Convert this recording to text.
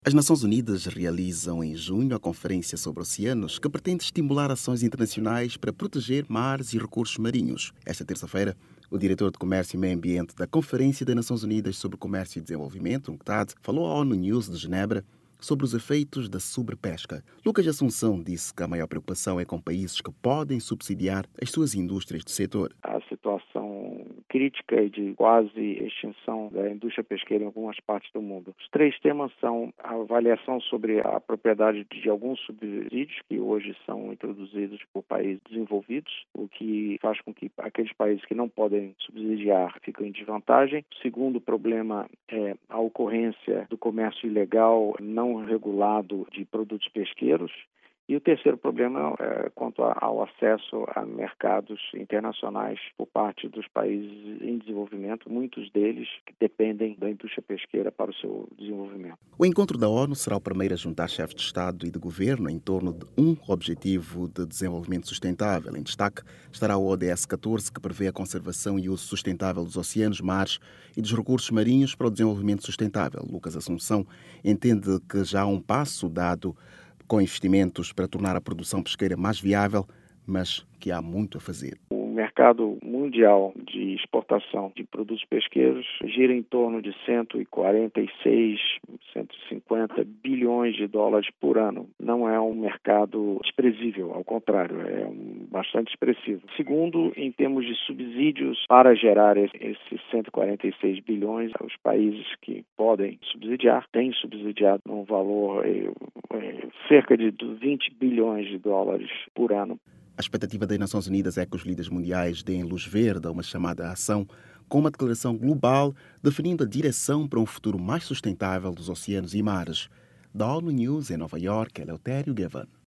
As Nações Unidas realizam em junho a Conferência sobre Oceanos, que pretende estimular ações internacionais para proteger mares e recursos marinhos. Esta terça-feira, o diretor de Comércio e Meio Ambiente da Conferência das Nações Unidas sobre Comércio e Desenvolvimento, UNCTAD, falou à ONU News de Genebra sobre os efeitos da sobrepesca. Lucas Assunção disse que a maior preocupação é com países que podem subsidiar as suas indústrias de setor. A situação crítica e de quase extinção da indústria pesqueira em algumas partes do mundo. Os três temas são a avaliação sobre a propriedade de alguns subsídios que hoje são introduzidos por países desenvolvidos, o que faz com que aqueles países que não podem subsidiar fiquem em desvantagem. O segundo problema é a ocorrência do comércio ilegal não regulado de produtos pesqueiros. E o terceiro problema é quanto ao acesso a mercados internacionais por parte dos países em desenvolvimento, muitos deles que dependem da indústria pesqueira para o seu desenvolvimento. O encontro da ONU será o primeiro a juntar chefes de Estado e de Governo em torno de um objetivo de desenvolvimento sustentável. Em destaque estará o ODS 14, que prevê a conservação e uso sustentável dos oceanos, mares e dos recursos marinhos para o desenvolvimento sustentável. Lucas Assunção entende que já há um passo dado com investimentos para tornar a produção pesqueira mais viável, mas que há muito a fazer. O mercado mundial de exportação de produtos pesqueiros gira em torno de 146, 150 bilhões de dólares por ano. Não é um mercado desprezível, ao contrário, é bastante expressivo. Segundo, em termos de subsídios para gerar esses 146 bilhões, os países que podem subsidiar têm subsidiado num valor cerca de 20 bilhões de dólares por ano. A expectativa das Nações Unidas é que os líderes mundiais deem luz verde a uma chamada ação com uma declaração global definindo a direção para um futuro mais sustentável dos oceanos e mares. Da ONU News em Nova York, Eleutério Gavan.